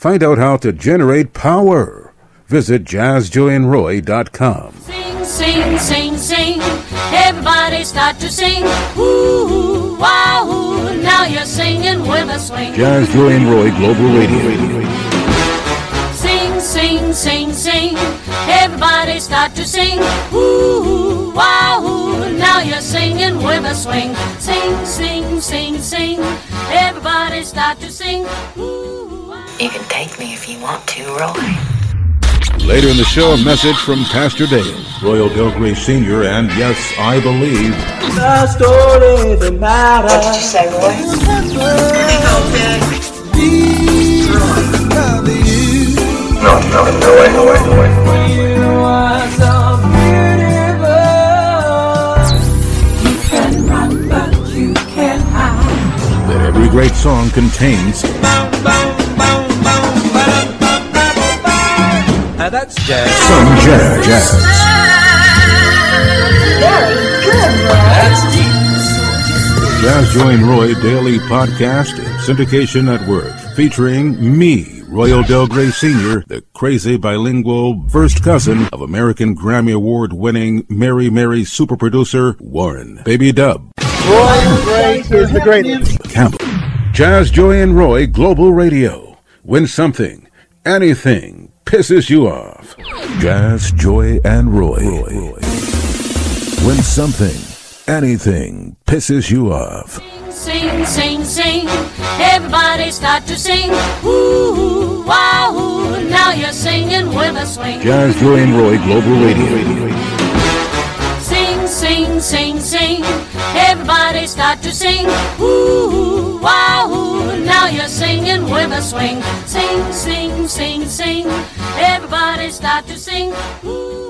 Find out how to generate power. Visit JazzJoyandRoy.com. Sing, sing, sing, sing. Everybody start to sing. Ooh, wow, ooh. Now you're singing with a swing. Jazz, Joy, and Roy Global Radio. Sing, sing, sing, sing. Everybody start to sing. Ooh, wow, ooh. Now you're singing with a swing. Sing, sing, sing, sing. Everybody start to sing. Ooh, wow. You can take me if you want to, Roy. Later in the show, a message from Pastor Dale, Royal Del Grey Sr., and Yes, I Believe. The story, the matter. What did you say, Roy? No way. You are so beautiful. You can run, but you can't hide. That every great song contains That's jazz. some jazz. Very good, Roy. That's deep. Jazz, Joy, and Roy Daily Podcast and Syndication Network, featuring me, Royal Del Grey Sr., the crazy bilingual first cousin of American Grammy Award-winning Mary Mary super producer Warren Baby Dub Roy Gray is the greatest. Campbell. Jazz, Joy, and Roy Global Radio. When something, anything, pisses you off. Jazz, Joy, and Roy. When something, anything, pisses you off. Sing, sing, sing. Everybody start to sing. Ooh, wow, ooh. Now you're singing with a swing. Jazz, Joy, and Roy Global Radio. Sing, sing, sing, sing. Everybody start to sing. Ooh, wow, ooh. Now you're singing with a swing. Sing, sing, sing, sing. Everybody start to sing. Ooh.